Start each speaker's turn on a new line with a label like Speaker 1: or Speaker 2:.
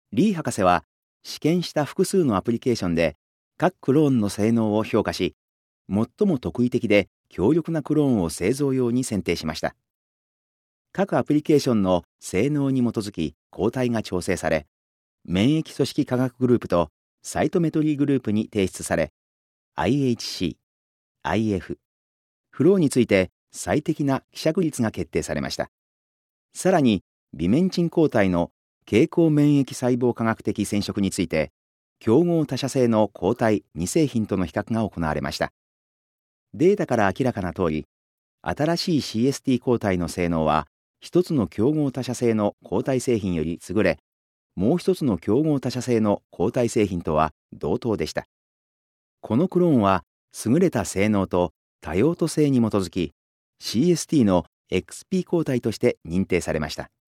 Speaker 1: リー博士は試験した複数のアプリケーションで各クローンの性能を評価し、最も特異的で強力なクローンを製造用に選定しました。各アプリケーションの性能に基づき抗体が調整され、免疫組織化学グループとサイトメトリーグループに提出され、IHC、IF、フローについて最適な希釈率が決定されました。さらに、ビメンチン抗体の経口免疫細胞化学的染色について、競合他社製の抗体2製品との比較が行われました。データから明らかな通り、新しい CST 抗体の性能は、一つの競合他社製の抗体製品より優れ、もう一つの競合他社製の抗体製品とは同等でした。このクローンは、優れた性能と多用途性に基づき、CST の XP 抗体として認定されました。